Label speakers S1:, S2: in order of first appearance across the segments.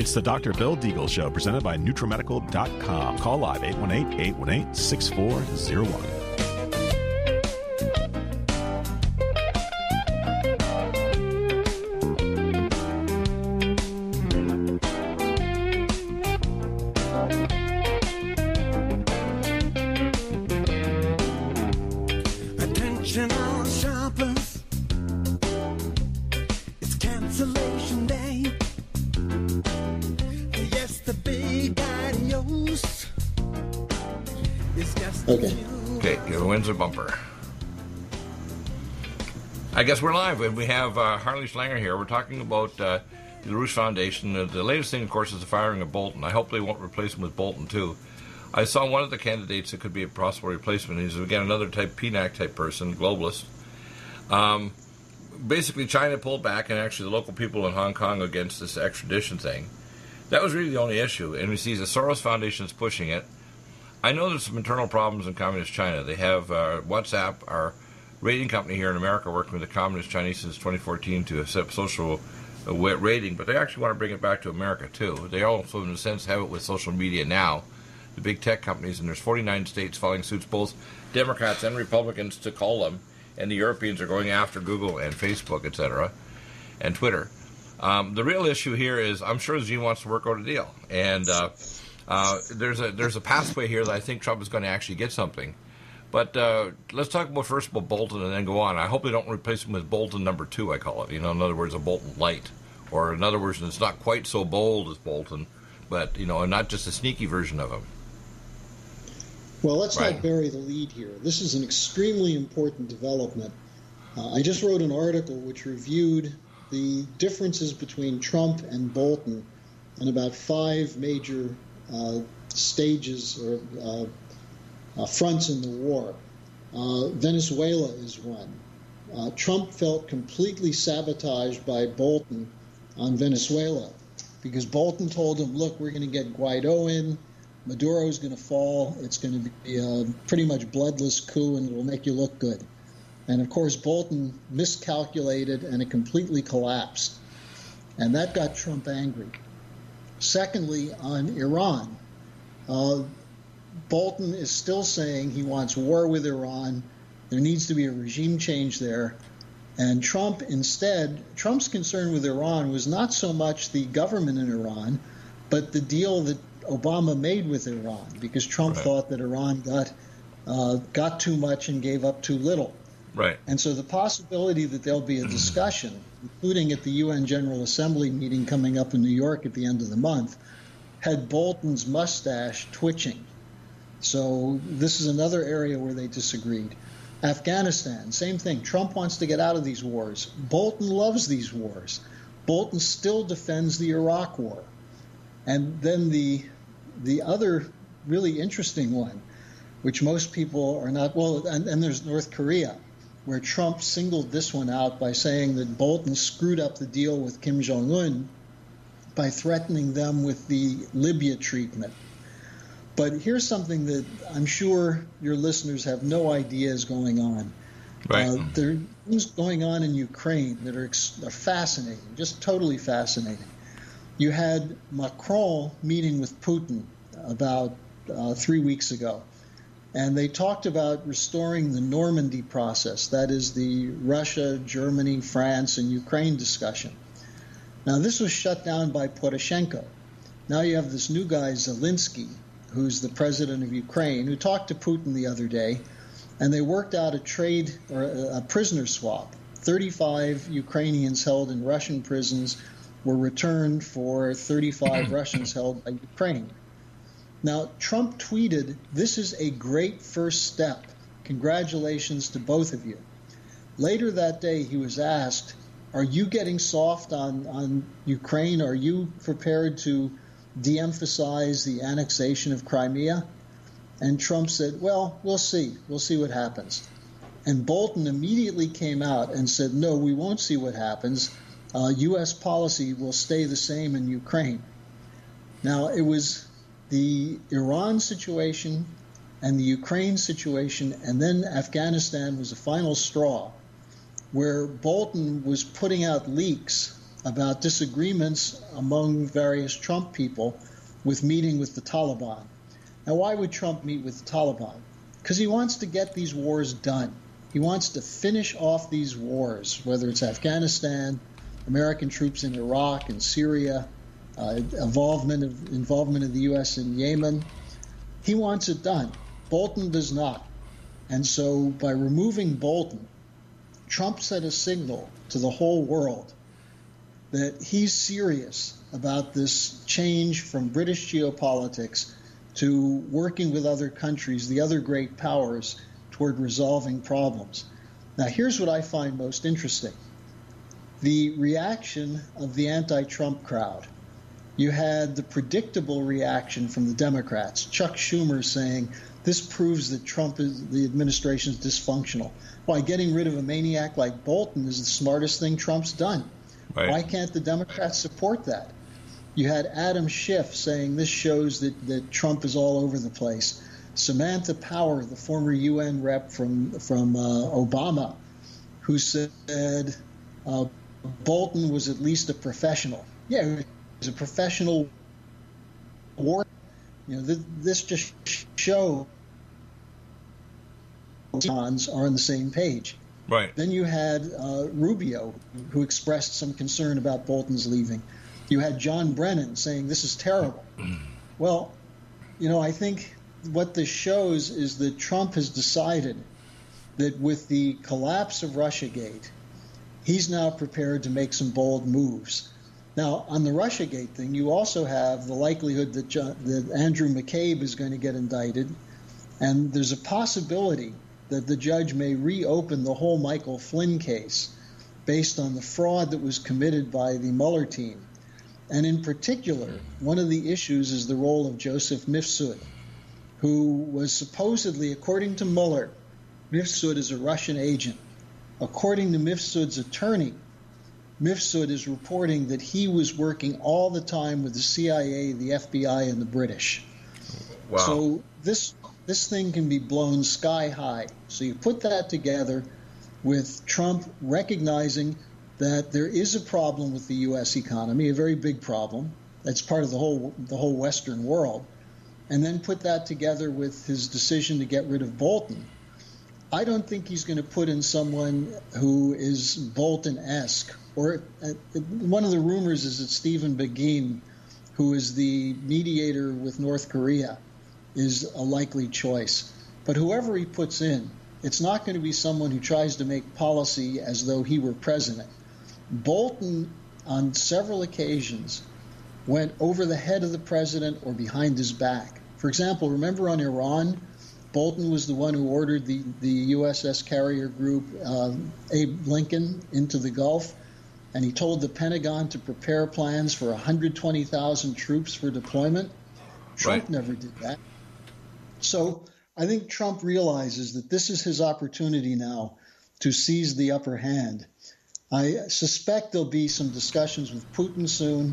S1: It's the Dr. Bill Deagle Show, presented by NutriMedical.com. Call live 818-818-6401.
S2: Okay, your Windsor bumper. I guess we're live. We have Harley Schlanger here. We're talking about the LaRouche Foundation. The latest thing, of course, is the firing of Bolton. I hope they won't replace him with Bolton, too. I saw one of the candidates that could be a possible replacement. He's, again, another PNAC-type person, globalist. Basically, China pulled back, and actually the local people in Hong Kong against this extradition thing. That was really the only issue. And we see the Soros Foundation is pushing it. I know there's some internal problems in Communist China. They have WhatsApp, our rating company here in America, working with the Communist Chinese since 2014 to accept social rating, but they actually want to bring it back to America, too. They also, in a sense, have it with social media now, the big tech companies, and there's 49 states following suits, both Democrats and Republicans, to call them, and the Europeans are going after Google and Facebook, etc., and Twitter. The real issue here is I'm sure Xi wants to work out a deal, and there's a pathway here that I think Trump is going to actually get something. But let's talk about first about Bolton and then go on. I hope they don't replace him with Bolton number 2, I call it. In other words, a Bolton light. Or in other words, it's not quite so bold as Bolton, but, and not just a sneaky version of him.
S3: Well, let's not bury the lead here. This is an extremely important development. I just wrote an article which reviewed the differences between Trump and Bolton on about 5 major stages or fronts in the war. Venezuela is one. Trump felt completely sabotaged by Bolton on Venezuela because Bolton told him, look, we're going to get Guaido in, Maduro's going to fall, it's going to be a pretty much bloodless coup and it'll make you look good. And of course Bolton miscalculated and it completely collapsed. And that got Trump angry. Secondly, on Iran, Bolton is still saying he wants war with Iran. There needs to be a regime change there. And Trump's concern with Iran was not so much the government in Iran, but the deal that Obama made with Iran, because Trump thought that Iran got too much and gave up too little.
S2: Right.
S3: And so the possibility that there'll be a discussion, including at the UN General Assembly meeting coming up in New York at the end of the month, had Bolton's mustache twitching. So this is another area where they disagreed. Afghanistan, same thing. Trump wants to get out of these wars. Bolton loves these wars. Bolton still defends the Iraq war. And then the other really interesting one, which most people are not, and there's North Korea, where Trump singled this one out by saying that Bolton screwed up the deal with Kim Jong-un by threatening them with the Libya treatment. But here's something that I'm sure your listeners have no idea is going on.
S2: Right.
S3: There are things going on in Ukraine that are fascinating, just totally fascinating. You had Macron meeting with Putin about 3 weeks ago, and they talked about restoring the Normandy process, that is the Russia, Germany, France, and Ukraine discussion. Now, this was shut down by Poroshenko. Now you have this new guy, Zelensky, who's the president of Ukraine, who talked to Putin the other day, and they worked out a trade or a prisoner swap. 35 Ukrainians held in Russian prisons were returned for 35 Russians held by Ukraine. Now, Trump tweeted, "This is a great first step. Congratulations to both of you." Later that day, he was asked, "Are you getting soft on Ukraine? Are you prepared to de-emphasize the annexation of Crimea?" And Trump said, "Well, we'll see. We'll see what happens." And Bolton immediately came out and said, "No, we won't see what happens. U.S. policy will stay the same in Ukraine." Now, it was the Iran situation and the Ukraine situation, and then Afghanistan was the final straw, where Bolton was putting out leaks about disagreements among various Trump people with meeting with the Taliban. Now, why would Trump meet with the Taliban? Because he wants to get these wars done. He wants to finish off these wars, whether it's Afghanistan, American troops in Iraq and Syria, involvement of the U.S. in Yemen. He wants it done. Bolton does not. And so by removing Bolton, Trump sent a signal to the whole world that he's serious about this change from British geopolitics to working with other countries, the other great powers, toward resolving problems. Now, here's what I find most interesting. The reaction of the anti-Trump crowd. You had the predictable reaction from the Democrats, Chuck Schumer saying, this proves that the administration is dysfunctional. Why, getting rid of a maniac like Bolton is the smartest thing Trump's done. Right. Why can't the Democrats support that? You had Adam Schiff saying this shows that Trump is all over the place. Samantha Power, the former UN rep from Obama, who said Bolton was at least a professional. Yeah, he was a professional war. This just shows are on the same page.
S2: Right.
S3: Then you had Rubio, who expressed some concern about Bolton's leaving. You had John Brennan saying this is terrible. Well, I think what this shows is that Trump has decided that with the collapse of Russiagate, he's now prepared to make some bold moves. Now, on the Russiagate thing, you also have the likelihood that Andrew McCabe is going to get indicted, and there's a possibility that the judge may reopen the whole Michael Flynn case based on the fraud that was committed by the Mueller team. And in particular, one of the issues is the role of Joseph Mifsud, who was supposedly, according to Mueller, Mifsud is a Russian agent. According to Mifsud's attorney, Mifsud is reporting that he was working all the time with the CIA, the FBI, and the British.
S2: Wow.
S3: So this thing can be blown sky high. So you put that together with Trump recognizing that there is a problem with the U.S. economy, a very big problem. That's part of the whole Western world. And then put that together with his decision to get rid of Bolton. I don't think he's going to put in someone who is Bolton-esque. Or one of the rumors is that Stephen Begin, who is the mediator with North Korea, is a likely choice. But whoever he puts in, it's not going to be someone who tries to make policy as though he were president. Bolton, on several occasions, went over the head of the president or behind his back. For example, remember on Iran, Bolton was the one who ordered the USS carrier group Abe Lincoln into the Gulf, and he told the Pentagon to prepare plans for 120,000 troops for deployment. Trump never did that. So I think Trump realizes that this is his opportunity now to seize the upper hand. I suspect there'll be some discussions with Putin soon.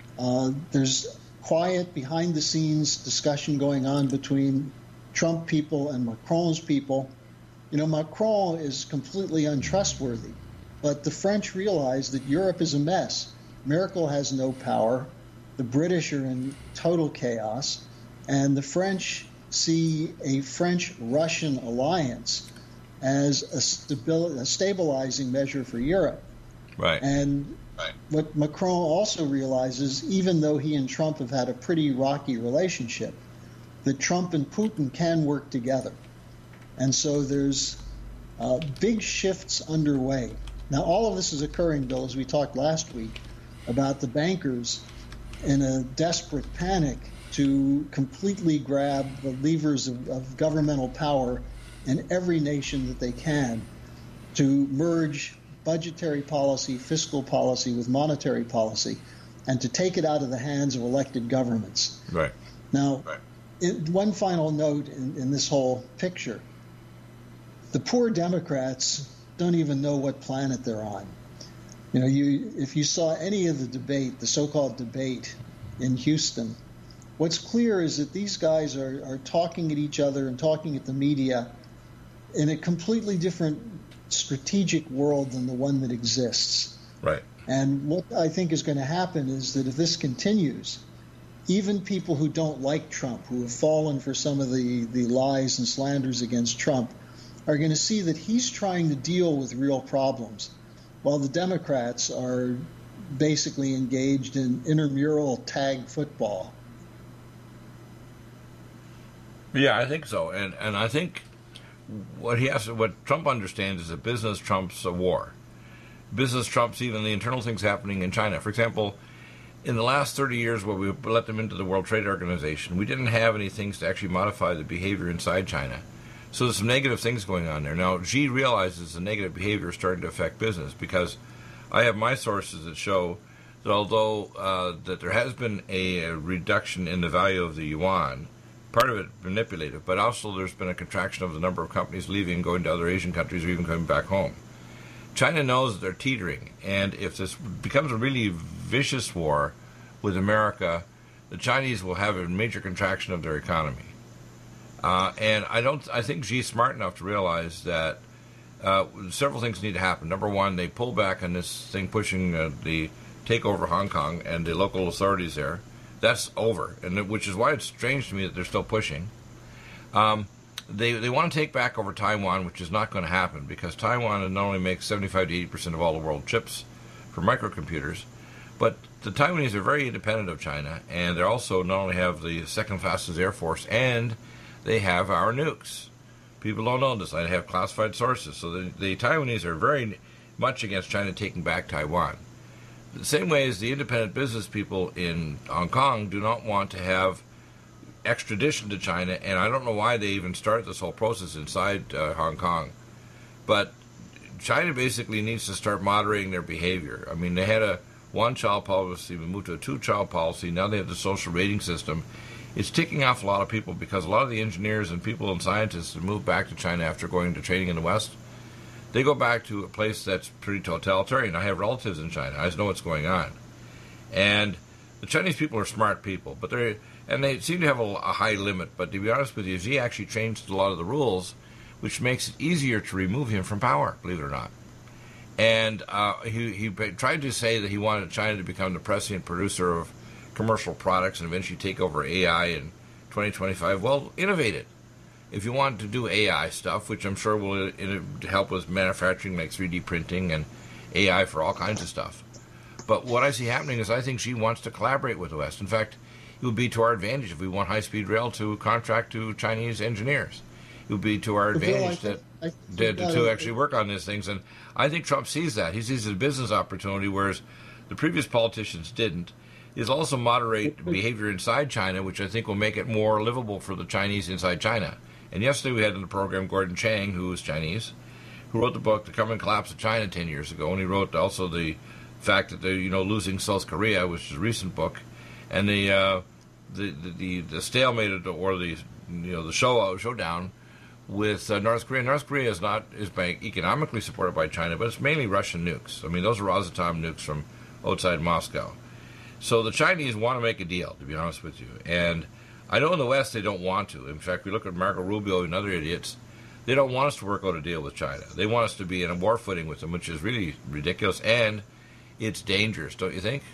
S3: There's quiet, behind-the-scenes discussion going on between Trump people and Macron's people. Macron is completely untrustworthy, but the French realize that Europe is a mess. Merkel has no power. The British are in total chaos, and the French see a French-Russian alliance as a stabilizing measure for Europe.
S2: Right.
S3: And what Macron also realizes, even though he and Trump have had a pretty rocky relationship, that Trump and Putin can work together. And so there's big shifts underway. Now, all of this is occurring, Bill, as we talked last week, about the bankers in a desperate panic to completely grab the levers of governmental power in every nation that they can to merge budgetary policy, fiscal policy with monetary policy, and to take it out of the hands of elected governments.
S2: Right.
S3: Now, one final note in this whole picture. The poor Democrats don't even know what planet they're on. If you saw any of the debate, the so-called debate in Houston, what's clear is that these guys are talking at each other and talking at the media in a completely different strategic world than the one that exists.
S2: Right.
S3: And what I think is going to happen is that if this continues, even people who don't like Trump, who have fallen for some of the lies and slanders against Trump, are going to see that he's trying to deal with real problems, while the Democrats are basically engaged in intramural tag football.
S2: Yeah, I think so. And I think what Trump understands is that business trumps a war. Business trumps even the internal things happening in China. For example, in the last 30 years where we let them into the World Trade Organization, we didn't have any things to actually modify the behavior inside China. So there's some negative things going on there. Now, Xi realizes the negative behavior is starting to affect business, because I have my sources that show that although that there has been a reduction in the value of the yuan, part of it manipulative, but also there's been a contraction of the number of companies leaving, going to other Asian countries, or even coming back home. China knows that they're teetering, and if this becomes a really vicious war with America, the Chinese will have a major contraction of their economy. And I think Xi's smart enough to realize that several things need to happen. Number one, they pull back on this thing pushing the takeover of Hong Kong and the local authorities there. That's over, and which is why it's strange to me that they're still pushing. They want to take back over Taiwan, which is not going to happen, because Taiwan not only makes 75 to 80% of all the world chips for microcomputers, but the Taiwanese are very independent of China, and they also not only have the second fastest air force, and they have our nukes. People don't know this. I have classified sources. So the Taiwanese are very much against China taking back Taiwan. The same way as the independent business people in Hong Kong do not want to have extradition to China, and I don't know why they even started this whole process inside Hong Kong. But China basically needs to start moderating their behavior. I mean, they had a one-child policy, we moved to a two-child policy, now they have the social rating system. It's ticking off a lot of people, because a lot of the engineers and people and scientists that move back to China after going to training in the West, they go back to a place that's pretty totalitarian. I have relatives in China. I know what's going on. And the Chinese people are smart people, but they seem to have a high limit. But to be honest with you, Xi actually changed a lot of the rules, which makes it easier to remove him from power, believe it or not. And he tried to say that he wanted China to become the prescient producer of commercial products and eventually take over AI in 2025. Well, innovate it. If you want to do AI stuff, which I'm sure will help with manufacturing, like 3D printing and AI for all kinds of stuff. But what I see happening is I think Xi wants to collaborate with the West. In fact, it would be to our advantage if we want high-speed rail to contract to Chinese engineers. It would be to our advantage to actually work on these things. And I think Trump sees that. He sees it as a business opportunity, whereas the previous politicians didn't. Is also moderate behavior inside China, which I think will make it more livable for the Chinese inside China. And yesterday we had in the program Gordon Chang, who is Chinese, who wrote the book The Coming Collapse of China 10 years ago, and he wrote also the fact that they're losing South Korea, which is a recent book, and the stalemate or the showdown with North Korea. North Korea is economically supported by China, but it's mainly Russian nukes. I mean, those are Rosatom nukes from outside Moscow. So the Chinese want to make a deal, to be honest with you. And I know in the West they don't want to. In fact, we look at Marco Rubio and other idiots. They don't want us to work out a deal with China. They want us to be in a war footing with them, which is really ridiculous, and it's dangerous, don't you think?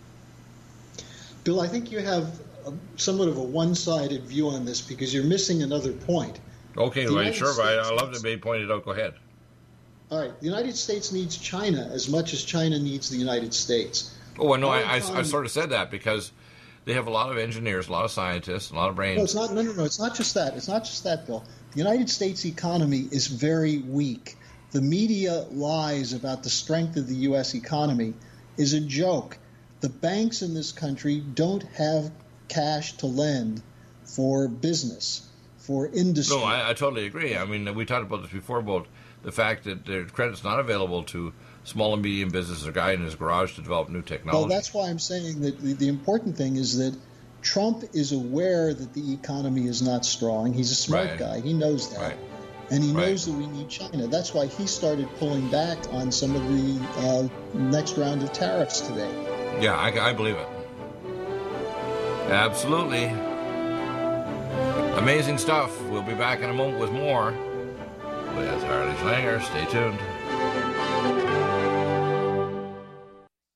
S3: Bill, I think you have somewhat of a one-sided view on this, because you're missing another point.
S2: Okay, right, sure, but I love to be pointed out. Go ahead.
S3: All right, the United States needs China as much as China needs the United States.
S2: Oh, no, I sort of said that because they have a lot of engineers, a lot of scientists, a lot of brains.
S3: No, it's not. No. It's not just that. It's not just that, Bill. The United States economy is very weak. The media lies about the strength of the U.S. economy is a joke. The banks in this country don't have cash to lend for business, for industry.
S2: No, I totally agree. I mean, we talked about this before, about the fact that the credit's not available to small and medium business, a guy in his garage to develop new technology.
S3: Well, that's why I'm saying that the important thing is that Trump is aware that the economy is not strong. He's a smart guy. He knows that. Right. And he knows that we need China. That's why he started pulling back on some of the next round of tariffs today.
S2: Yeah, I believe it. Absolutely. Amazing stuff. We'll be back in a moment with more with Harley Schlanger. Stay tuned.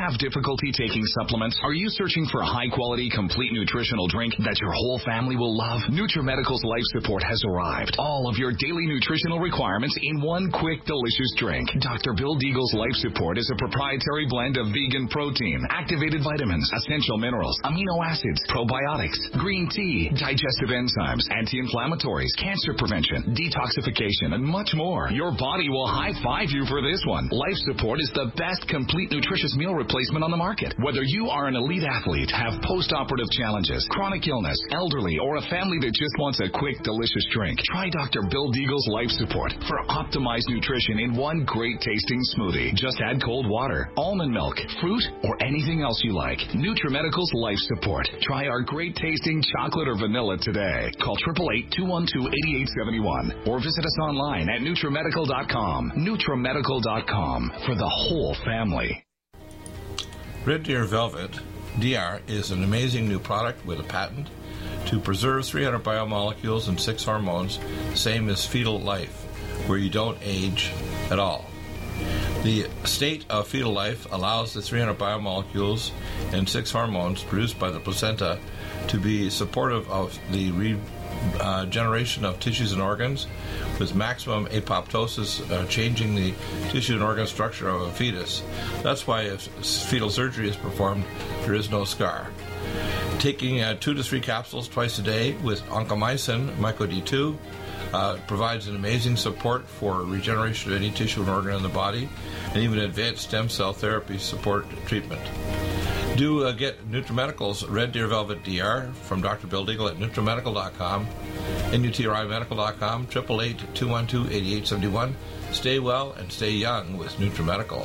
S4: Have difficulty taking supplements? Are you searching for a high-quality, complete nutritional drink that your whole family will love? NutriMedical's Life Support has arrived. All of your daily nutritional requirements in one quick, delicious drink. Dr. Bill Deagle's Life Support is a proprietary blend of vegan protein, activated vitamins, essential minerals, amino acids, probiotics, green tea, digestive enzymes, anti-inflammatories, cancer prevention, detoxification, and much more. Your body will high-five you for this one. Life Support is the best complete nutritious meal replacement on the market. Whether you are an elite athlete, have post-operative challenges, chronic illness, elderly, or a family that just wants a quick, delicious drink, try Dr. Bill Deagle's Life Support for optimized nutrition in one great tasting smoothie. Just add cold water, almond milk, fruit, or anything else you like. NutriMedical's Life Support. Try our great tasting chocolate or vanilla today. Call 888-212-8871 or visit us online at NutriMedical.com. NutriMedical.com for the whole family.
S2: Red Deer Velvet DR is an amazing new product with a patent to preserve 300 biomolecules and 6 hormones, same as fetal life, where you don't age at all. The state of fetal life allows the 300 biomolecules and 6 hormones produced by the placenta to be supportive of the regeneration of tissues and organs, with maximum apoptosis, changing the tissue and organ structure of a fetus. That's why if fetal surgery is performed, there is no scar. Taking 2 to 3 capsules twice a day with oncomycin, MycoD2, provides an amazing support for regeneration of any tissue and organ in the body, and even advanced stem cell therapy support treatment. Do get NutriMedical's Red Deer Velvet DR from Dr. Bill Deagle at NutriMedical.com, NutriMedical.com, 888-212-8871. Stay well and stay young with NutriMedical.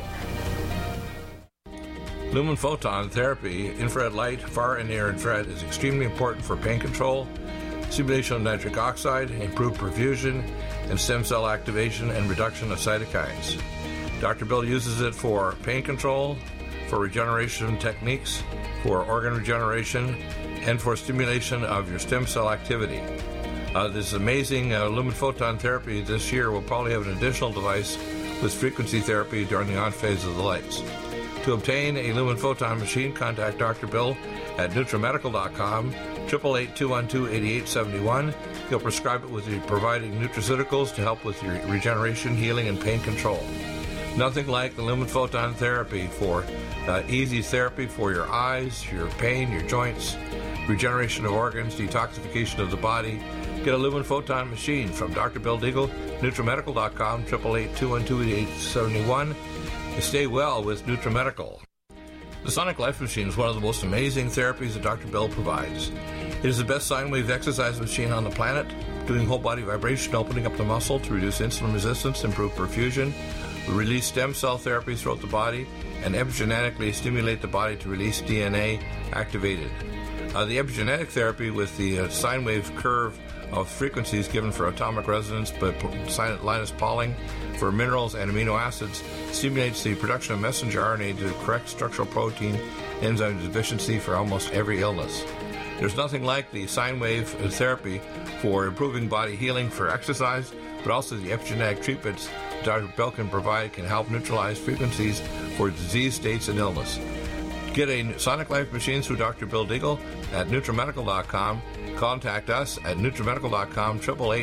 S2: Lumen photon therapy, infrared light, far and near infrared, is extremely important for pain control, stimulation of nitric oxide, improved perfusion, and stem cell activation and reduction of cytokines. Dr. Bill uses it for pain control, for regeneration techniques, for organ regeneration, and for stimulation of your stem cell activity. This amazing lumen photon therapy this year will probably have an additional device with frequency therapy during the on phase of the lights. To obtain a lumen photon machine, contact Dr. Bill at NutriMedical.com, 888-212-8871. He'll prescribe it with the providing nutraceuticals to help with your regeneration, healing, and pain control. Nothing like the lumen photon therapy for easy therapy for your eyes, your pain, your joints, regeneration of organs, detoxification of the body. Get a lumen photon machine from Dr. Bill Deagle, NutriMedical.com, 888-212-8871. Stay well with NutriMedical. The Sonic Life Machine is one of the most amazing therapies that Dr. Bill provides. It is the best sine wave exercise machine on the planet, doing whole body vibration, opening up the muscle to reduce insulin resistance, improve perfusion, release stem cell therapy throughout the body, and epigenetically stimulate the body to release DNA activated. The epigenetic therapy with the sine wave curve of frequencies given for atomic resonance, but Linus Pauling for minerals and amino acids, stimulates the production of messenger RNA to correct structural protein enzyme deficiency for almost every illness. There's nothing like the sine wave therapy for improving body healing for exercise, but also the epigenetic treatments Dr. Bill can provide can help neutralize frequencies for disease states and illness. Get a Sonic Life machine through Dr. Bill Deagle at NutriMedical.com. Contact us at NutriMedical.com,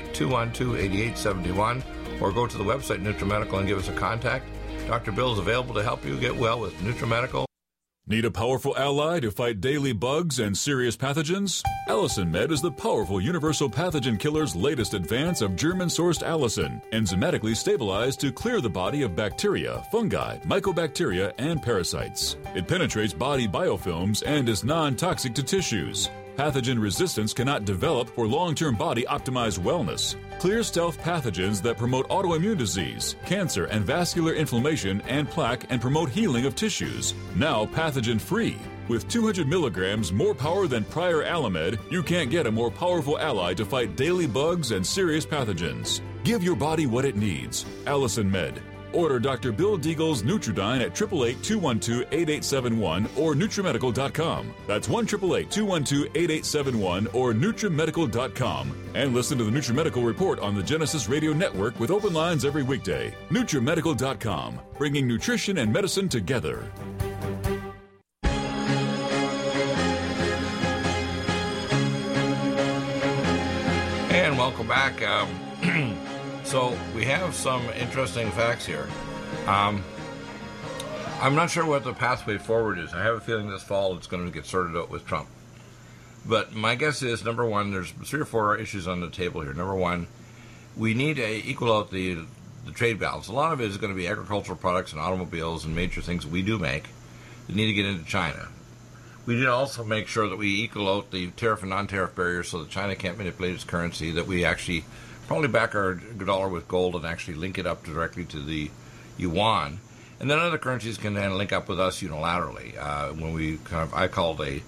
S2: 888-212-8871, or go to the website NutriMedical and give us a contact. Dr. Bill is available to help you get well with NutriMedical.
S5: Need a powerful ally to fight daily bugs and serious pathogens? Allicin Med is the powerful universal pathogen killer's latest advance of German-sourced allicin, enzymatically stabilized to clear the body of bacteria, fungi, mycobacteria, and parasites. It penetrates body biofilms and is non-toxic to tissues. Pathogen resistance cannot develop for long-term body-optimized wellness. Clear stealth pathogens that promote autoimmune disease, cancer, and vascular inflammation and plaque and promote healing of tissues. Now pathogen-free. With 200 milligrams more power than prior Alamed, you can't get a more powerful ally to fight daily bugs and serious pathogens. Give your body what it needs. Allicin Med. Order Dr. Bill Deagle's Nutridyne at 888-212-8871 or NutriMedical.com. That's 1-888-212-8871 or NutriMedical.com. And listen to the NutriMedical Report on the Genesis Radio Network with open lines every weekday. NutriMedical.com, bringing nutrition and medicine together.
S2: Again, welcome back. So we have some interesting facts here. I'm not sure what the pathway forward is. I have a feeling this fall it's going to get sorted out with Trump. But my guess is, number one, there's 3 or 4 issues on the table here. Number one, we need to equal out the trade balance. A lot of it is going to be agricultural products and automobiles and major things that we do make that need to get into China. We need to also make sure that we equal out the tariff and non-tariff barriers so that China can't manipulate its currency, that we actually probably back our dollar with gold and actually link it up directly to the yuan. And then other currencies can then link up with us unilaterally. When we I called a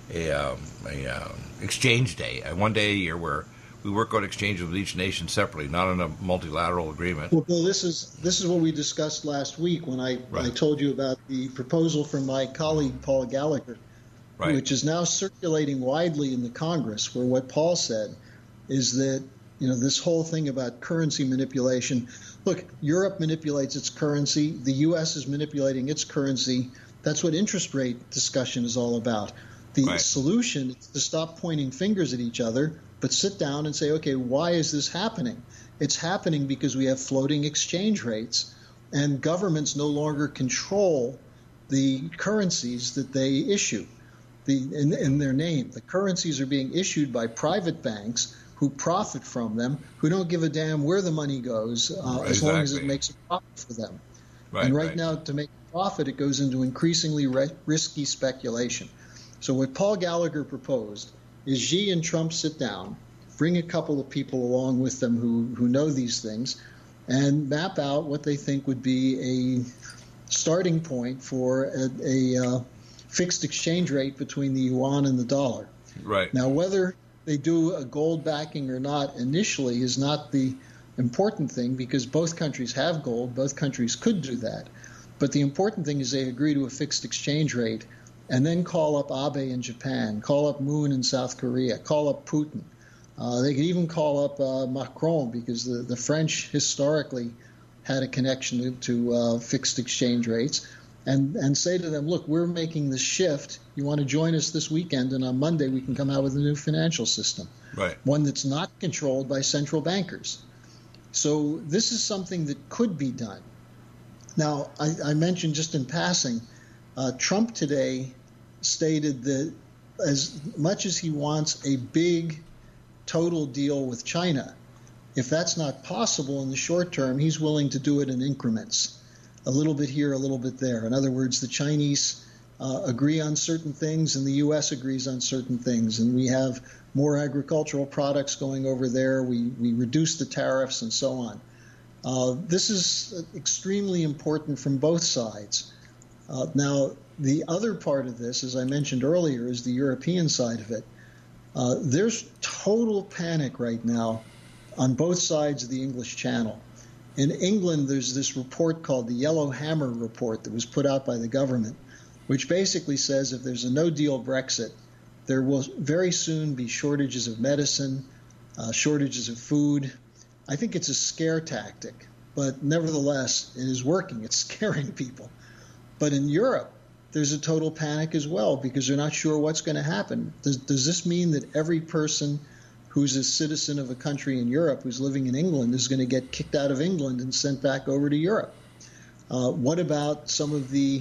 S2: exchange day, one day a year where we work on exchanges with each nation separately, not in a multilateral agreement.
S3: Well, Bill, this is what we discussed last week when I told you about the proposal from my colleague Paul Gallagher, which is now circulating widely in the Congress, where what Paul said is that, this whole thing about currency manipulation. Look, Europe manipulates its currency. The U.S. is manipulating its currency. That's what interest rate discussion is all about. The solution is to stop pointing fingers at each other, but sit down and say, okay, why is this happening? It's happening because we have floating exchange rates, and governments no longer control the currencies that they issue in their name. The currencies are being issued by private banks who profit from them, who don't give a damn where the money goes, as long as it makes a profit for them. Right now, to make a profit, it goes into increasingly risky speculation. So what Paul Gallagher proposed is Xi and Trump sit down, bring a couple of people along with them who know these things, and map out what they think would be a starting point for a fixed exchange rate between the yuan and the dollar. Now, whether they do a gold backing or not initially is not the important thing, because both countries have gold. Both countries could do that. But the important thing is they agree to a fixed exchange rate and then call up Abe in Japan, call up Moon in South Korea, call up Putin. They could even call up Macron, because the French historically had a connection to fixed exchange rates, and say to them, look, we're making this shift. You want to join us this weekend, and on Monday we can come out with a new financial system, one that's not controlled by central bankers. So this is something that could be done. Now, I mentioned just in passing, Trump today stated that as much as he wants a big total deal with China, if that's not possible in the short term, he's willing to do it in increments, a little bit here, a little bit there. In other words, the Chinese agree on certain things and the U.S. agrees on certain things, and we have more agricultural products going over there. We reduce the tariffs and so on. This is extremely important from both sides. Now, the other part of this, as I mentioned earlier, is the European side of it. There's total panic right now on both sides of the English Channel. In England, there's this report called the Yellow Hammer Report that was put out by the government, which basically says if there's a no-deal Brexit, there will very soon be shortages of medicine, shortages of food. I think it's a scare tactic, but nevertheless, it is working. It's scaring people. But in Europe, there's a total panic as well, because they're not sure what's going to happen. Does this mean that every person who's a citizen of a country in Europe who's living in England is going to get kicked out of England and sent back over to Europe? What about some of the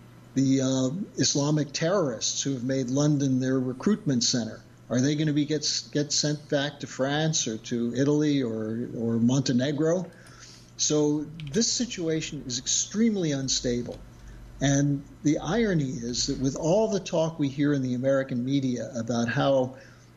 S3: Islamic terrorists who have made London their recruitment center? Are they going to get sent back to France or to Italy or Montenegro? So this situation is extremely unstable. And the irony is that with all the talk we hear in the American media about how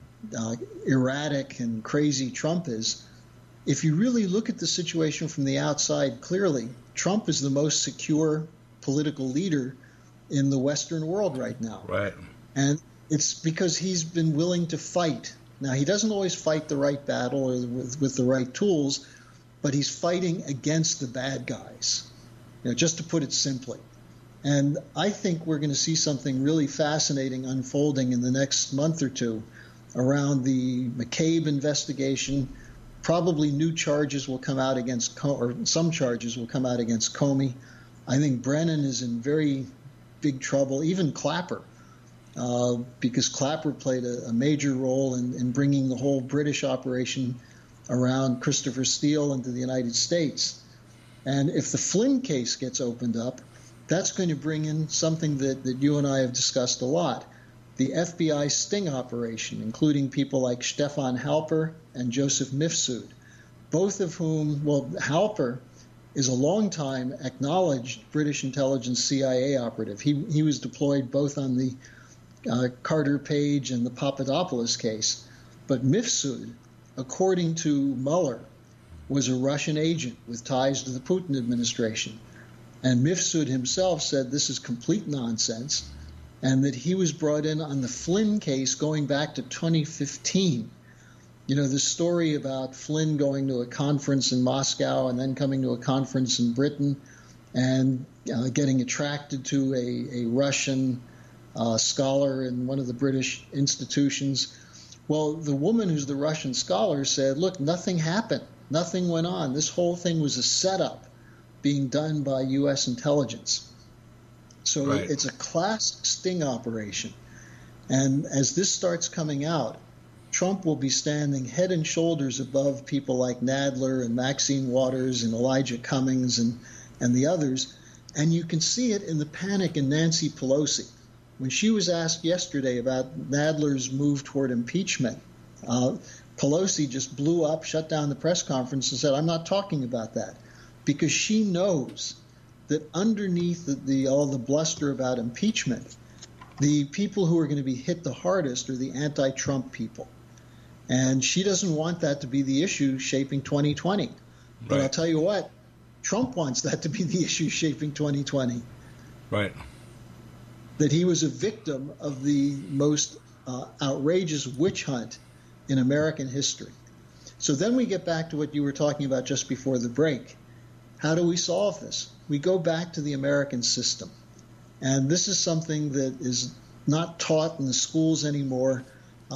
S3: erratic and crazy Trump is, if you really look at the situation from the outside clearly, Trump is the most secure political leader in the Western world right now. And it's because he's been willing to fight. Now, he doesn't always fight the right battle or with the right tools, but he's fighting against the bad guys, just to put it simply. And I think we're going to see something really fascinating unfolding in the next month or two around the McCabe investigation. Probably new charges will come out against, or some charges will come out against Comey. I think Brennan is in very big trouble, even Clapper, because Clapper played a major role in bringing the whole British operation around Christopher Steele into the United States. And if the Flynn case gets opened up, that's going to bring in something that you and I have discussed a lot, the FBI sting operation, including people like Stefan Halper and Joseph Mifsud, both of whom, well, Halper is a long-time acknowledged British intelligence CIA operative. He was deployed both on the Carter Page and the Papadopoulos case. But Mifsud, according to Mueller, was a Russian agent with ties to the Putin administration. And Mifsud himself said this is complete nonsense, and that he was brought in on the Flynn case going back to 2015. You know, the story about Flynn going to a conference in Moscow and then coming to a conference in Britain and getting attracted to a Russian scholar in one of the British institutions. Well, the woman who's the Russian scholar said, look, nothing happened. Nothing went on. This whole thing was a setup being done by U.S. intelligence. So
S2: right.
S3: It's a classic sting operation. And as this starts coming out, Trump will be standing head and shoulders above people like Nadler and Maxine Waters and Elijah Cummings and the others. And you can see it in the panic in Nancy Pelosi. When she was asked yesterday about Nadler's move toward impeachment, Pelosi just blew up, shut down the press conference, and said, I'm not talking about that, because she knows that underneath all the bluster about impeachment, the people who are going to be hit the hardest are the anti-Trump people. And she doesn't want that to be the issue shaping 2020. But I'll tell you what, Trump wants that to be the issue shaping 2020.
S2: Right.
S3: That he was a victim of the most outrageous witch hunt in American history. So then we get back to what you were talking about just before the break. How do we solve this? We go back to the American system. And this is something that is not taught in the schools anymore.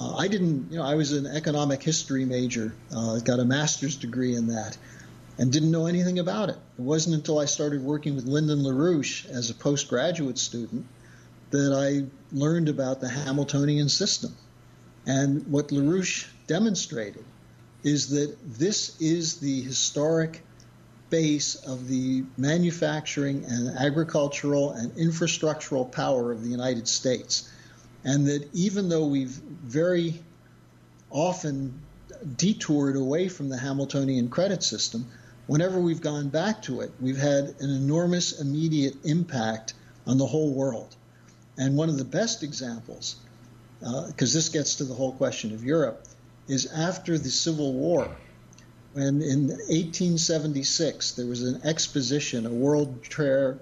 S3: I was an economic history major, got a master's degree in that, and didn't know anything about it. It wasn't until I started working with Lyndon LaRouche as a postgraduate student that I learned about the Hamiltonian system. And what LaRouche demonstrated is that this is the historic base of the manufacturing and agricultural and infrastructural power of the United States. And that even though we've very often detoured away from the Hamiltonian credit system, whenever we've gone back to it, we've had an enormous immediate impact on the whole world. And one of the best examples, because this gets to the whole question of Europe, is after the Civil War, when in 1876 there was an exposition, a World Fair,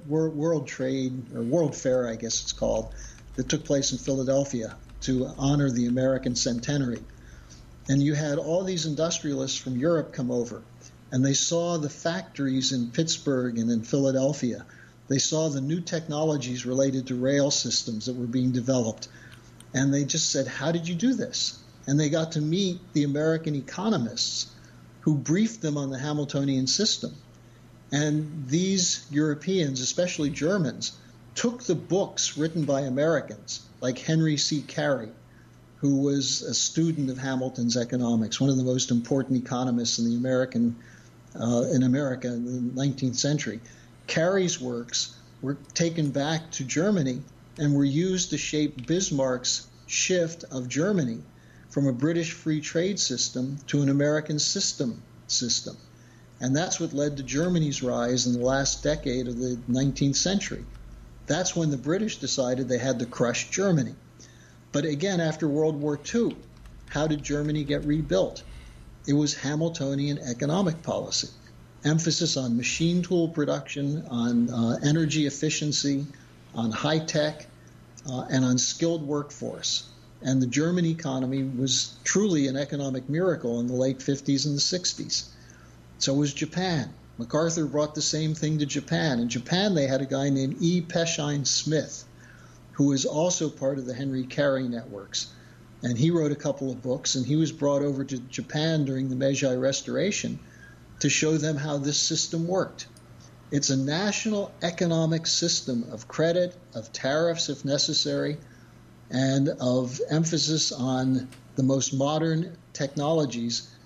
S3: I guess it's called, that took place in Philadelphia to honor the American centenary. And you had all these industrialists from Europe come over, and they saw the factories in Pittsburgh and in Philadelphia. They saw the new technologies related to rail systems that were being developed. And they just said, how did you do this? And they got to meet the American economists who briefed them on the Hamiltonian system. And these Europeans, especially Germans, took the books written by Americans, like Henry C. Carey, who was a student of Hamilton's economics, one of the most important economists in America in the 19th century. Carey's works were taken back to Germany and were used to shape Bismarck's shift of Germany from a British free trade system to an American system. And that's what led to Germany's rise in the last decade of the 19th century. That's when the British decided they had to crush Germany. But again, after World War II, how did Germany get rebuilt? It was Hamiltonian economic policy. Emphasis on machine tool production, on energy efficiency, on high tech, and on skilled workforce. And the German economy was truly an economic miracle in the late 50s and the 60s. So was Japan. MacArthur brought the same thing to Japan. In Japan, they had a guy named E. Peshine Smith, who was also part of the Henry Carey networks. And he wrote a couple of books, and he was brought over to Japan during the Meiji Restoration to show them how this system worked. It's a national economic system of credit, of tariffs if necessary, and of emphasis on the most modern technologies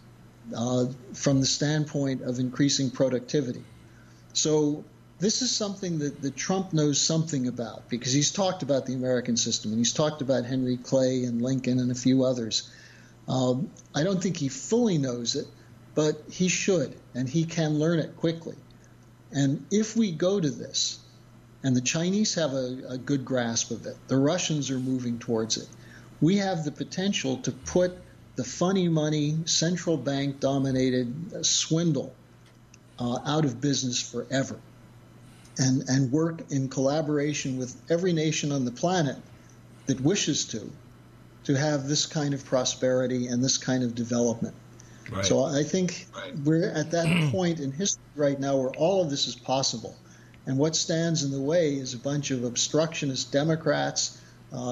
S3: from the standpoint of increasing productivity. So this is something that Trump knows something about, because he's talked about the American system, and he's talked about Henry Clay and Lincoln and a few others. I don't think he fully knows it, but he should, and he can learn it quickly. And if we go to this, and the Chinese have a good grasp of it, the Russians are moving towards it, we have the potential to put the funny money, central bank-dominated swindle out of business forever, and work in collaboration with every nation on the planet that wishes to have this kind of prosperity and this kind of development. Right. So I think we're at that point in history right now where all of this is possible. And what stands in the way is a bunch of obstructionist Democrats,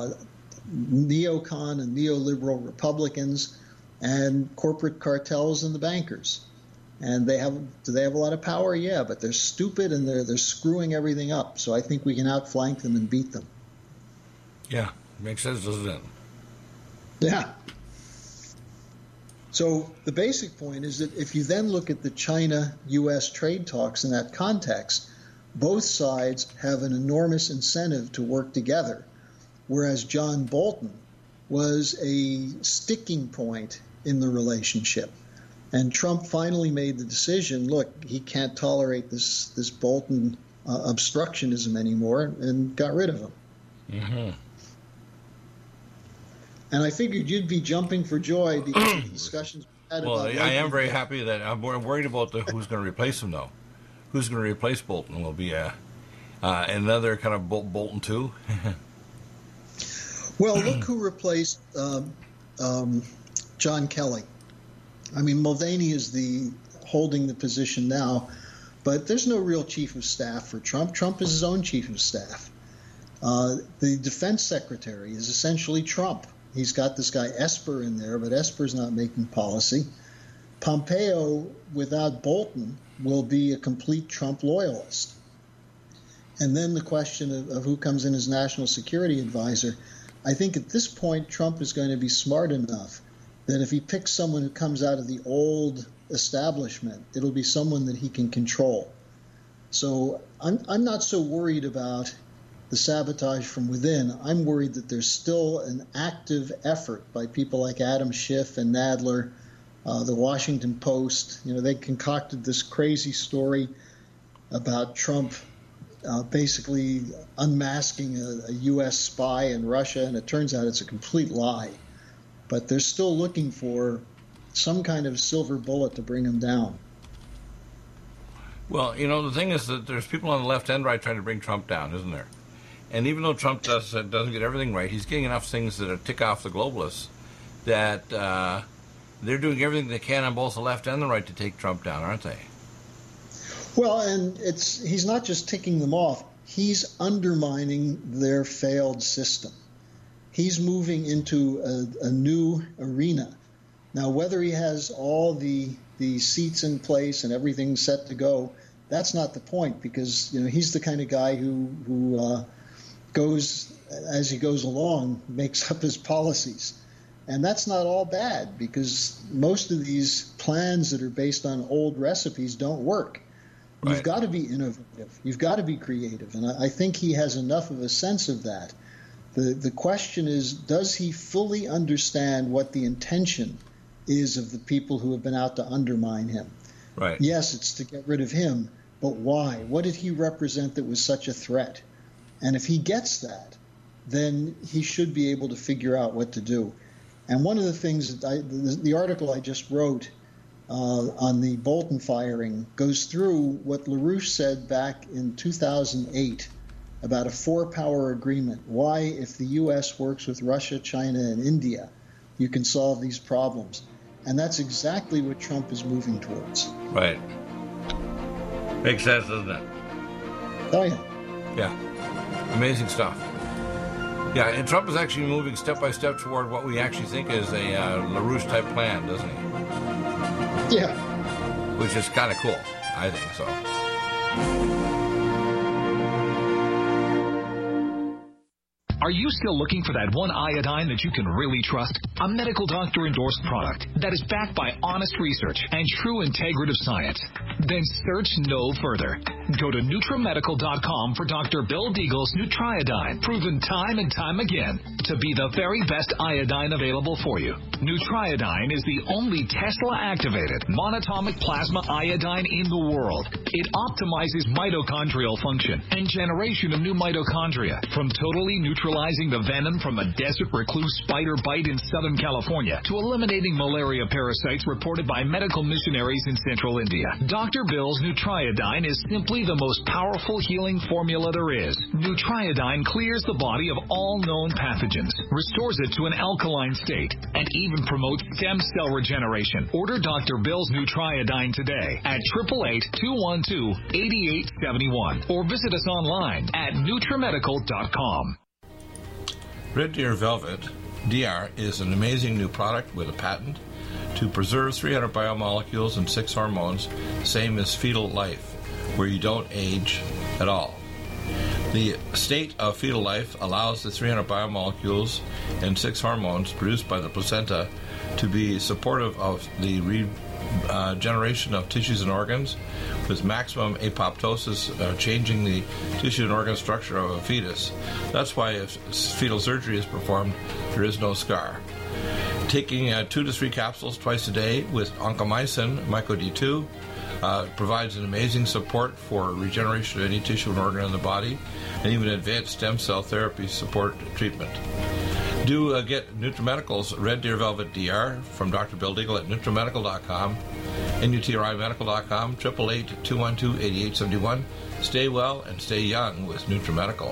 S3: neocon and neoliberal Republicans, and corporate cartels and the bankers. And do they have a lot of power? Yeah, but they're stupid and they're screwing everything up. So I think we can outflank them and beat them.
S2: Yeah, makes sense, doesn't it?
S3: Yeah. So the basic point is that if you then look at the China-U.S. trade talks in that context, both sides have an enormous incentive to work together, whereas John Bolton was a sticking point in the relationship. And Trump finally made the decision, look, he can't tolerate this Bolton obstructionism anymore, and got rid of him. Mm-hmm. And I figured you'd be jumping for joy because of the discussions we had about
S2: I am very happy that I'm worried about who's going to replace him, though. Who's going to replace Bolton? Will be another kind of Bolton 2?
S3: Well, look who replaced John Kelly. I mean, Mulvaney is holding the position now, but there's no real chief of staff for Trump. Trump is his own chief of staff. The defense secretary is essentially Trump. He's got this guy Esper in there, but Esper's not making policy. Pompeo, without Bolton, will be a complete Trump loyalist. And then the question of who comes in as national security advisor, I think at this point Trump is going to be smart enough that if he picks someone who comes out of the old establishment, it'll be someone that he can control. So I'm not so worried about the sabotage from within. I'm worried that there's still an active effort by people like Adam Schiff and Nadler, the Washington Post. You know, they concocted this crazy story about Trump basically unmasking a U.S. spy in Russia, and it turns out it's a complete lie. But they're still looking for some kind of silver bullet to bring him down.
S2: Well, you know, the thing is that there's people on the left and right trying to bring Trump down, isn't there? And even though Trump doesn't get everything right, he's getting enough things that tick off the globalists that they're doing everything they can on both the left and the right to take Trump down, aren't they?
S3: Well, and he's not just ticking them off. He's undermining their failed system. He's moving into a new arena. Now, whether he has all the seats in place and everything set to go, that's not the point, because he's the kind of guy who goes as he goes along, makes up his policies. And that's not all bad, because most of these plans that are based on old recipes don't work. Right. You've got to be innovative. You've got to be creative. And I think he has enough of a sense of that. The question is, does he fully understand what the intention is of the people who have been out to undermine him?
S2: Right.
S3: Yes, it's to get rid of him, but why? What did he represent that was such a threat? And if he gets that, then he should be able to figure out what to do. And one of the things that the article I just wrote on the Bolton firing goes through what LaRouche said back in 2008 about a four-power agreement. Why, if the U.S. works with Russia, China, and India, you can solve these problems. And that's exactly what Trump is moving towards.
S2: Right. Makes sense, doesn't it?
S3: Oh, yeah.
S2: Yeah. Amazing stuff. Yeah, and Trump is actually moving step by step toward what we actually think is a LaRouche-type plan, doesn't he?
S3: Yeah.
S2: Which is kind of cool, I think so.
S4: Are you still looking for that one iodine that you can really trust? A medical doctor-endorsed product that is backed by honest research and true integrative science? Then search no further. Go to NutriMedical.com for Dr. Bill Deagle's Nutriodine, proven time and time again to be the very best iodine available for you. Nutriodine is the only Tesla-activated monatomic plasma iodine in the world. It optimizes mitochondrial function and generation of new mitochondria, from totally neutralizing the venom from a desert recluse spider bite in Southern California to eliminating malaria parasites reported by medical missionaries in Central India. Dr. Bill's Nutriodine is simply the most powerful healing formula there is. Nutriodine clears the body of all known pathogens, restores it to an alkaline state, and even promotes stem cell regeneration. Order Dr. Bill's Nutriodine today at 888-212-8871 or visit us online at NutriMedical.com.
S2: Red Deer Velvet DR is an amazing new product with a patent to preserve 300 biomolecules and 6 hormones, same as fetal life, where you don't age at all. The state of fetal life allows the 300 biomolecules and 6 hormones produced by the placenta to be supportive of the regeneration of tissues and organs, with maximum apoptosis, changing the tissue and organ structure of a fetus. That's why if fetal surgery is performed, there is no scar. Taking 2 to 3 capsules twice a day with oncomycin, MycoD2, provides an amazing support for regeneration of any tissue and organ in the body, and even advanced stem cell therapy support treatment. Do get NutriMedical's Red Deer Velvet DR from Dr. Bill Deagle at NutriMedical.com, NutriMedical.com, 888-212-8871. Stay well and stay young with NutriMedical.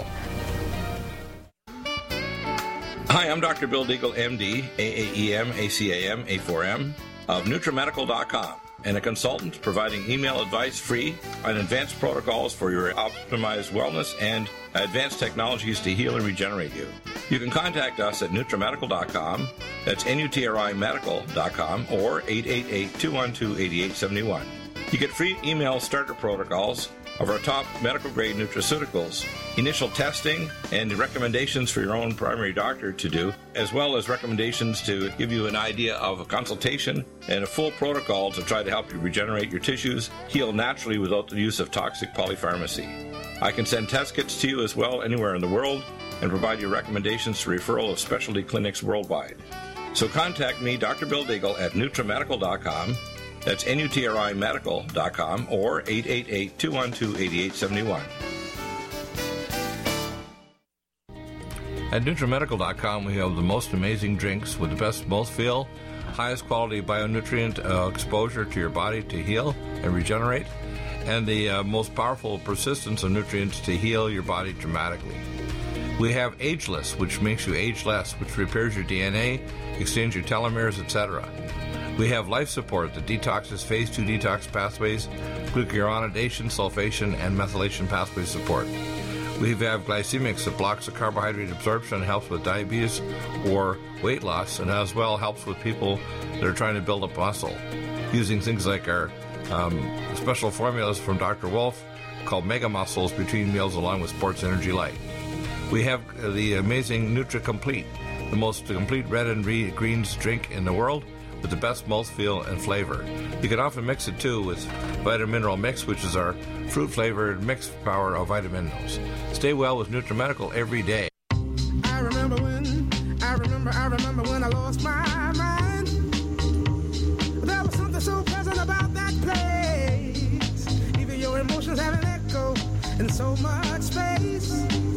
S2: Hi, I'm Dr. Bill Deagle, MD, AAEM, ACAM, A4M, of NutriMedical.com, and a consultant providing email advice free on advanced protocols for your optimized wellness and advanced technologies to heal and regenerate you. You can contact us at NutriMedical.com, that's NutriMedical.com, or 888-212-8871. You get free email starter protocols of our top medical-grade nutraceuticals, initial testing, and recommendations for your own primary doctor to do, as well as recommendations to give you an idea of a consultation and a full protocol to try to help you regenerate your tissues, heal naturally without the use of toxic polypharmacy. I can send test kits to you as well anywhere in the world and provide you recommendations to referral of specialty clinics worldwide. So contact me, Dr. Bill Deagle, at NutriMedical.com. That's NutriMedical.com, or 888-212-8871. At NutriMedical.com, we have the most amazing drinks with the best mouthfeel, highest quality bionutrient exposure to your body to heal and regenerate, and the most powerful persistence of nutrients to heal your body dramatically. We have Ageless, which makes you age less, which repairs your DNA, extends your telomeres, etc. We have Life Support that detoxes phase 2 detox pathways, glucuronidation, sulfation, and methylation pathway support. We have Glycemics that blocks the carbohydrate absorption and helps with diabetes or weight loss, and as well helps with people that are trying to build up muscle, using things like our special formulas from Dr. Wolf called Mega Muscles between meals along with Sports Energy Light. We have the amazing NutriComplete, the most complete red and greens drink in the world, with the best mouthfeel and flavor. You can often mix it too with Vitamin Mineral Mix, which is our fruit-flavored mixed power of vitamin minerals. Stay well with NutriMedical every day.
S6: I remember when I lost my mind. There was something so pleasant about that place. Even your emotions have an echo in so much space.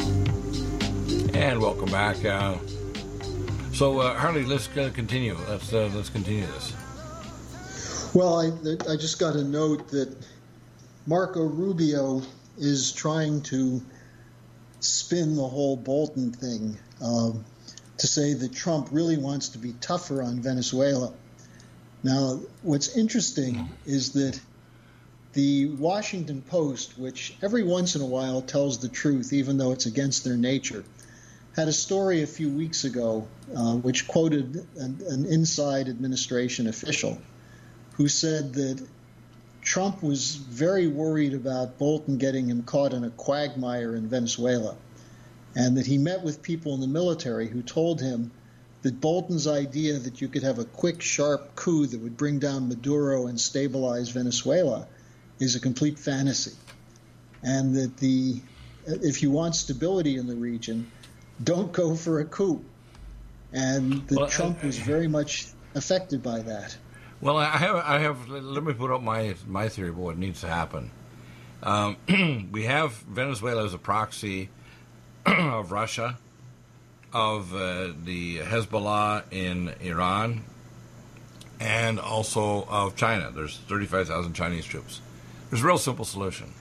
S2: And welcome back. So, Harley, let's continue. Let's continue this.
S3: Well, I just got a note that Marco Rubio is trying to spin the whole Bolton thing to say that Trump really wants to be tougher on Venezuela. Now, what's interesting is that the Washington Post, which every once in a while tells the truth, even though it's against their nature, had a story a few weeks ago which quoted an inside administration official who said that Trump was very worried about Bolton getting him caught in a quagmire in Venezuela. and that he met with people in the military who told him that Bolton's idea that you could have a quick, sharp coup that would bring down Maduro and stabilize Venezuela is a complete fantasy, and that if you want stability in the region, don't go for a coup. And that Trump was very much affected by that.
S2: Well, I have. Let me put up my theory of what needs to happen. We have Venezuela as a proxy of Russia, of the Hezbollah in Iran, and also of China. There's 35,000 Chinese troops. There's a real simple solution.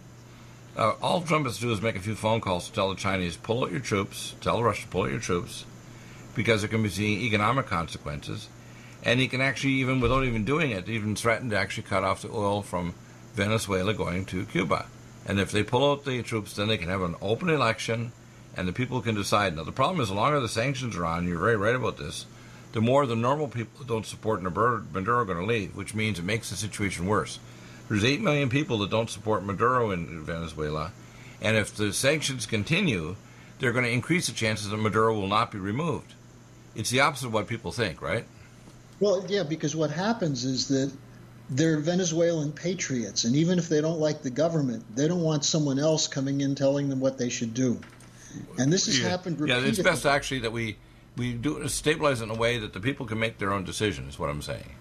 S2: All Trump has to do is make a few phone calls to tell the Chinese, pull out your troops, tell Russia to pull out your troops, because there can be economic consequences. And he can actually, even without even doing it, even threaten to actually cut off the oil from Venezuela going to Cuba. And if they pull out the troops, then they can have an open election, and the people can decide. Now, the problem is, the longer the sanctions are on, you're very right about this, the more the normal people who don't support Maduro are going to leave, which means it makes the situation worse. There's 8 million people that don't support Maduro in Venezuela, and if the sanctions continue, they're going to increase the chances that Maduro will not be removed. It's the opposite of what people think, right?
S3: Well, yeah, because what happens is that they're Venezuelan patriots, and even if they don't like the government, they don't want someone else coming in telling them what they should do. And this has happened repeatedly.
S2: Yeah, it's best actually that we do stabilize it in a way that the people can make their own decision, is what I'm saying.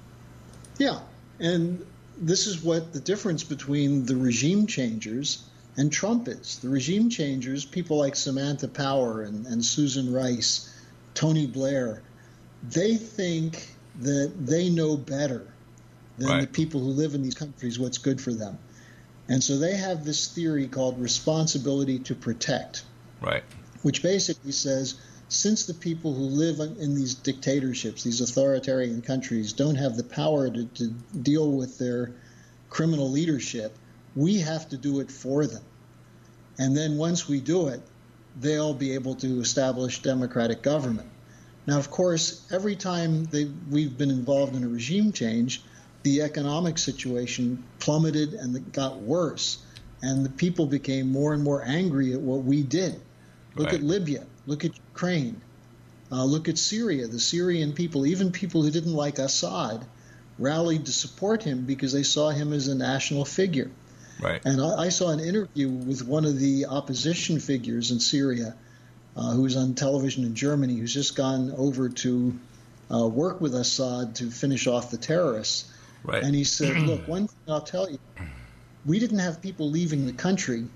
S3: Yeah, and this is what the difference between the regime changers and Trump is. The regime changers, people like Samantha Power and Susan Rice, Tony Blair, they think that they know better than the people who live in these countries what's good for them. And so they have this theory called responsibility to protect, which basically says, since the people who live in these dictatorships, these authoritarian countries, don't have the power to deal with their criminal leadership, we have to do it for them. And then once we do it, they'll be able to establish democratic government. Now, of course, every time we've been involved in a regime change, the economic situation plummeted and it got worse. And the people became more and more angry at what we did. Look at Libya. Look at Ukraine. Look at Syria. The Syrian people, even people who didn't like Assad, rallied to support him because they saw him as a national figure. And I saw an interview with one of the opposition figures in Syria who was on television in Germany, who's just gone over to work with Assad to finish off the terrorists. And he said, look, one thing I'll tell you, we didn't have people leaving the country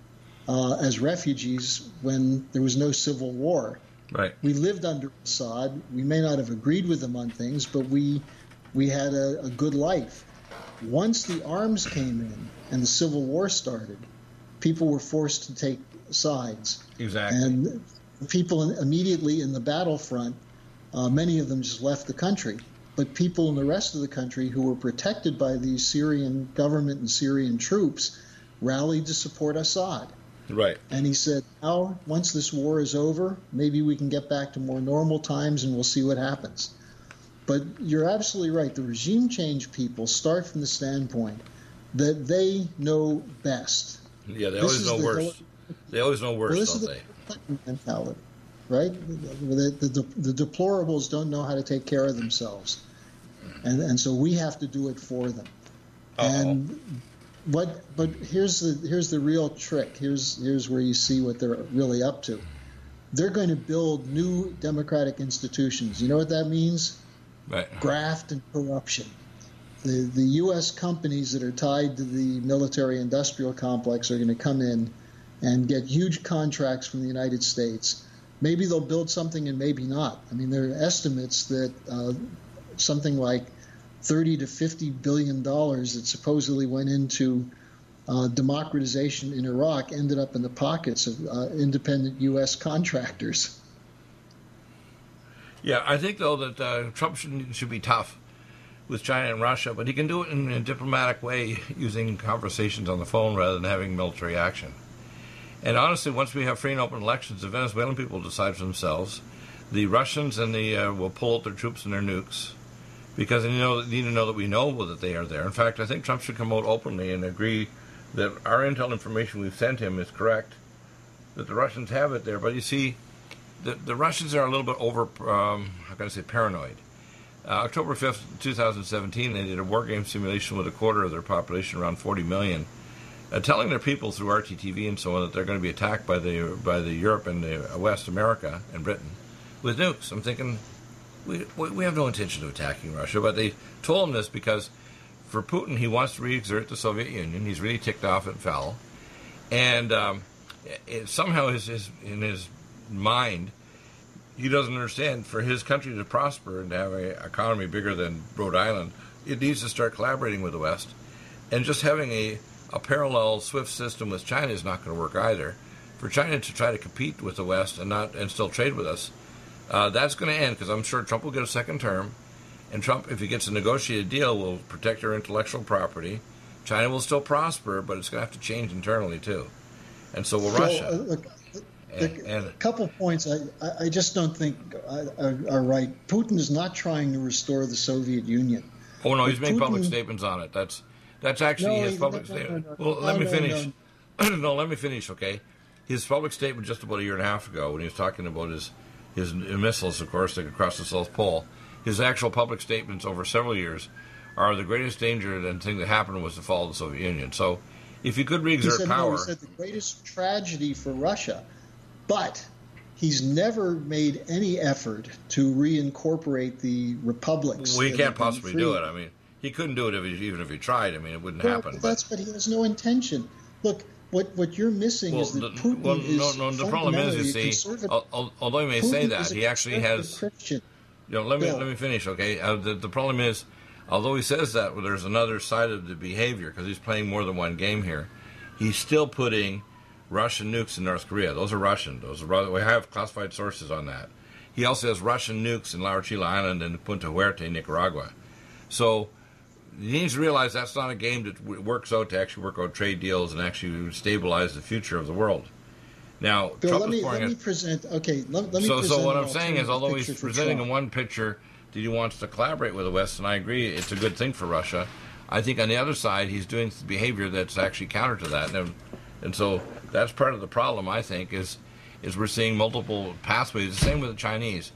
S3: as refugees when there was no civil war. We lived under Assad. We may not have agreed with him on things, but we had a good life. Once the arms came in and the civil war started, people were forced to take sides. And people immediately in the battlefront, many of them just left the country. But people in the rest of the country who were protected by the Syrian government and Syrian troops rallied to support Assad. And he said, now, once this war is over, maybe we can get back to more normal times and we'll see what happens. But you're absolutely right. The regime change people start from the standpoint that they know best.
S2: Yeah, they always know worse. They always know worse, don't they?
S3: Clinton mentality, right? The deplorables don't know how to take care of themselves. And so we have to do it for them. But here's the real trick. Here's where you see what they're really up to. They're going to build new democratic institutions. You know what that means? Graft and corruption. The U.S. companies that are tied to the military-industrial complex are going to come in and get huge contracts from the United States. Maybe they'll build something and maybe not. I mean, there are estimates that something like $30 to $50 billion that supposedly went into democratization in Iraq ended up in the pockets of independent U.S. contractors.
S2: Yeah, I think, though, that Trump should be tough with China and Russia, but he can do it in a diplomatic way using conversations on the phone rather than having military action. And honestly, once we have free and open elections, the Venezuelan people decide for themselves. The Russians and will pull out their troops and their nukes because they need to know that we know that they are there. In fact, I think Trump should come out openly and agree that our intel information we've sent him is correct, that the Russians have it there. But you see, the Russians are a little bit paranoid. October 5th, 2017, they did a war game simulation with a quarter of their population, around 40 million, telling their people through RTTV and so on that they're going to be attacked by the Europe and the West America and Britain with nukes. I'm thinking, we have no intention of attacking Russia, but they told him this because for Putin, he wants to re-exert the Soviet Union. He's really ticked off at Foul. And somehow in his mind, he doesn't understand, for his country to prosper and to have an economy bigger than Rhode Island, it needs to start collaborating with the West. And just having a parallel SWIFT system with China is not going to work either. For China to try to compete with the West and still trade with us, that's going to end, because I'm sure Trump will get a second term. And Trump, if he gets a negotiated deal, will protect our intellectual property. China will still prosper, but it's going to have to change internally, too. And so will Russia.
S3: A couple points I just don't think are right. Putin is not trying to restore the Soviet Union.
S2: Oh, no, he's made public statements on it. That's actually his public statement. Let me finish. No, let me finish, okay? His public statement just about a year and a half ago, when he was talking about his missiles, of course, that could cross the South Pole, his actual public statements over several years are the greatest danger and thing that happened was the fall of the Soviet Union. So if he could re-exert power...
S3: he said the greatest tragedy for Russia, but he's never made any effort to reincorporate the republics.
S2: Well, he can't possibly do it. I mean, he couldn't do it even if he tried. I mean, it wouldn't happen.
S3: But he has no intention. Look, what you're missing is that Putin is
S2: the problem is, you see, although he may say that, he actually has...
S3: Christian.
S2: Let me finish, okay? The problem is, although he says that, well, there's another side of the behavior, because he's playing more than one game here. He's still putting Russian nukes in North Korea. Those are Russian. We have classified sources on that. He also has Russian nukes in Laura Chila Island and Punta Huerte, Nicaragua. So he needs to realize that's not a game that works out to actually work out trade deals and actually stabilize the future of the world. Now,
S3: Bill,
S2: Trump
S3: let me present. Okay, let me.
S2: So what I'm saying is, although he's presenting in one picture that he wants to collaborate with the West, and I agree, it's a good thing for Russia. I think on the other side, he's doing behavior that's actually counter to that, and so that's part of the problem. I think is we're seeing multiple pathways. The same with the Chinese.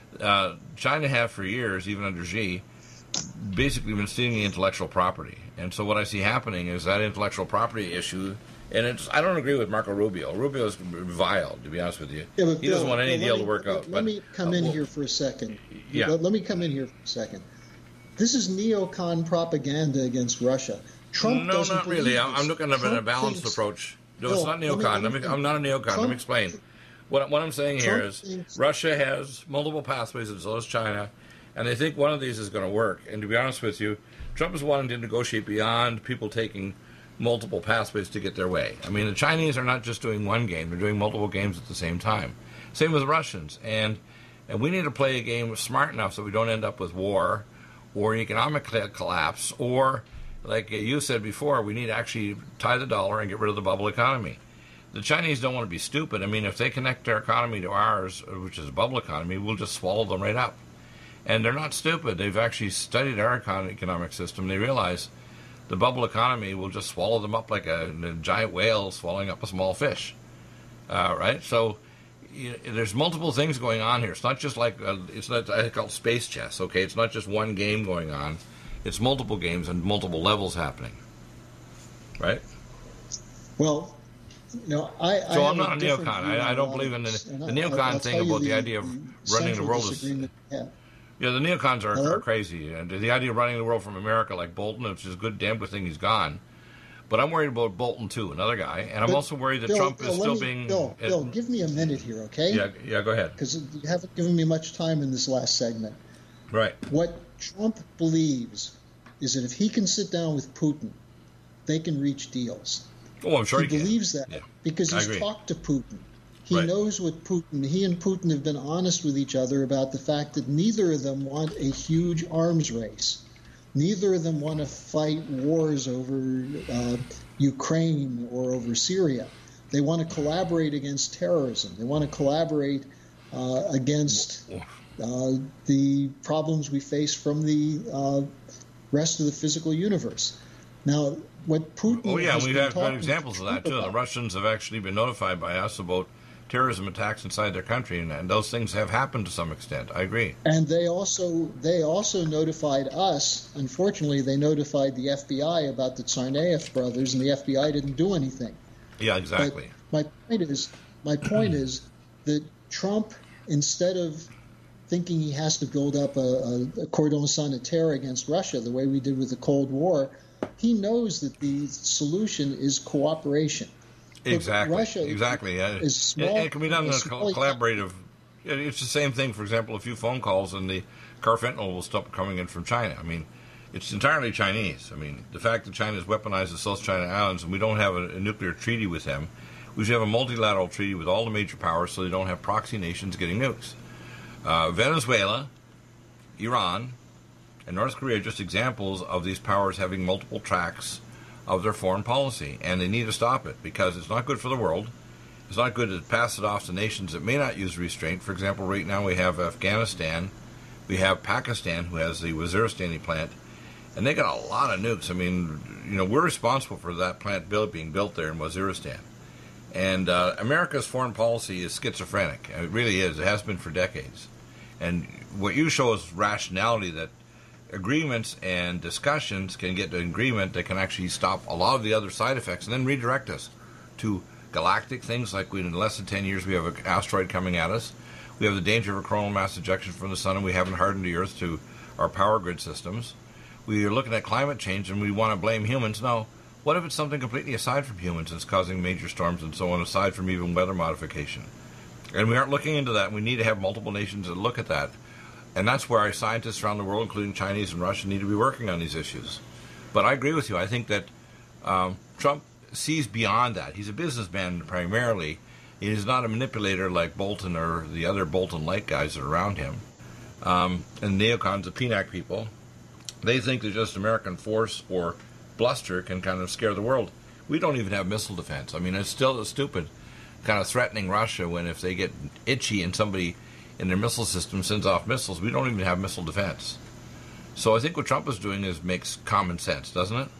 S2: China have for years, even under Xi, basically been stealing the intellectual property, and so what I see happening is that intellectual property issue. And I don't agree with Marco Rubio. Rubio is vile, to be honest with you.
S3: Yeah,
S2: he doesn't want any deal to work out.
S3: Let me come in here for a second.
S2: Yeah.
S3: Let me come in here for a second. This is neocon propaganda against Russia. Trump doesn't
S2: not really.
S3: believe
S2: I'm looking at a balanced approach. No, it's not neocon. I'm not a neocon. Let me explain. What I'm saying here is Russia has multiple pathways, and so does China, and they think one of these is going to work. And to be honest with you, Trump is wanting to negotiate beyond people taking multiple pathways to get their way. I mean, the Chinese are not just doing one game, they're doing multiple games at the same time. Same with the Russians. And we need to play a game smart enough so we don't end up with war or economic collapse, or, like you said before, we need to actually tie the dollar and get rid of the bubble economy. The Chinese don't want to be stupid. I mean, if they connect their economy to ours, which is a bubble economy, we'll just swallow them right up. And they're not stupid. They've actually studied our economic system. They realize the bubble economy will just swallow them up like a giant whale swallowing up a small fish, right? So there's multiple things going on here. It's not just like it's not. I call it space chess. Okay, it's not just one game going on. It's multiple games and multiple levels happening, right?
S3: Well,
S2: So I'm not a neocon. I don't believe in the neocon thing about the idea of running the world. Yeah, the neocons are crazy. And the idea of running the world from America like Bolton, which is a damn good thing he's gone. But I'm worried about Bolton, too, another guy. And I'm also worried that Trump is still being...
S3: Bill, give me a minute here, okay?
S2: Yeah, go ahead.
S3: Because you haven't given me much time in this last segment.
S2: Right.
S3: What Trump believes is that if he can sit down with Putin, they can reach deals.
S2: Oh, I'm sure he
S3: believes that because he's talked to Putin. He knows what he and Putin have been honest with each other about the fact that neither of them want a huge arms race. Neither of them want to fight wars over Ukraine or over Syria. They want to collaborate against terrorism. They want to collaborate against the problems we face from the rest of the physical universe. Now, what Putin
S2: we've had examples of that, too. The Russians have actually been notified by us about terrorism attacks inside their country, and those things have happened to some extent. I agree.
S3: And they also notified us. Unfortunately, they notified the FBI about the Tsarnaev brothers, and the FBI didn't do anything.
S2: Yeah, exactly.
S3: But my point is that Trump, instead of thinking he has to build up a cordon sanitaire against Russia the way we did with the Cold War, he knows that the solution is cooperation.
S2: Exactly.
S3: Russia is small.
S2: It can be done in a collaborative. It's the same thing. For example, a few phone calls and the carfentanil will stop coming in from China. I mean, it's entirely Chinese. I mean, the fact that China has weaponized the South China Islands and we don't have a nuclear treaty with them, we should have a multilateral treaty with all the major powers so they don't have proxy nations getting nukes. Venezuela, Iran, and North Korea are just examples of these powers having multiple tracks of their foreign policy, and they need to stop it because it's not good for the world. It's not good to pass it off to nations that may not use restraint. For example, right now we have Afghanistan, we have Pakistan, who has the Waziristani plant, and they got a lot of nukes. I mean, we're responsible for that plant being built there in Waziristan. And America's foreign policy is schizophrenic. It really is. It has been for decades. And what you show is rationality, that agreements and discussions can get to an agreement that can actually stop a lot of the other side effects and then redirect us to galactic things like in less than 10 years we have an asteroid coming at us. We have the danger of a coronal mass ejection from the sun, and we haven't hardened the Earth to our power grid systems. We are looking at climate change and we want to blame humans. No. What if it's something completely aside from humans that's causing major storms and so on, aside from even weather modification? And we aren't looking into that. We need to have multiple nations that look at that. And that's where our scientists around the world, including Chinese and Russian, need to be working on these issues. But I agree with you. I think that Trump sees beyond that. He's a businessman primarily. He is not a manipulator like Bolton or the other Bolton-like guys that are around him. And neocons, the PNAC people, they think that just American force or bluster can kind of scare the world. We don't even have missile defense. I mean, it's still stupid kind of threatening Russia when if they get itchy and somebody in their missile system sends off missiles, we don't even have missile defense. So I think what Trump is doing makes common sense, doesn't it?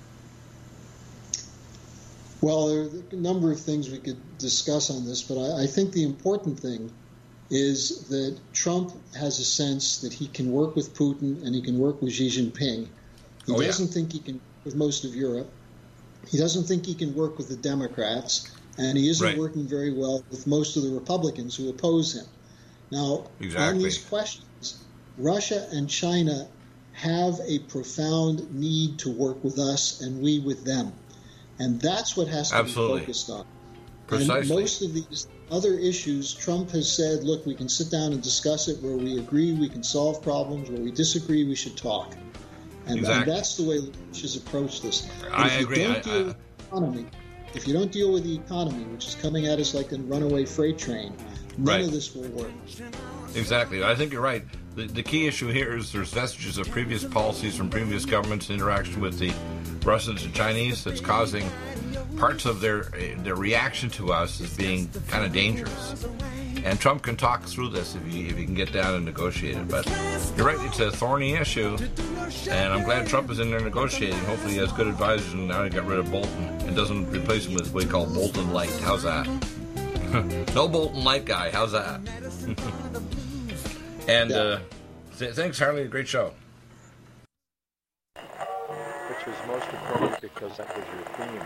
S3: Well, there are a number of things we could discuss on this, but I think the important thing is that Trump has a sense that he can work with Putin and he can work with Xi Jinping. He doesn't think he can with most of Europe. He doesn't think he can work with the Democrats, and he isn't working very well with most of the Republicans who oppose him. Now, on these questions, Russia and China have a profound need to work with us and we with them. And that's what has to be focused on.
S2: Precisely.
S3: And most of these other issues, Trump has said, look, we can sit down and discuss it. Where we agree, we can solve problems. Where we disagree, we should talk. And that's the way Bush has approached this.
S2: I agree.
S3: If you don't deal with the economy, which is coming at us like a runaway freight train, none of this will work.
S2: Exactly. I think you're right. The key issue here is there's vestiges of previous policies from previous governments in interaction with the Russians and Chinese that's causing parts of their reaction to us as being kind of dangerous. And Trump can talk through this if he can get down and negotiate it. But you're right, it's a thorny issue. And I'm glad Trump is in there negotiating. Hopefully he has good advisors and now he got rid of Bolton and doesn't replace him with what we call Bolton Light. How's that? No Bolton Light guy. How's that? And thanks, Harley. Great show.
S7: Which was most appropriate because that was your theme.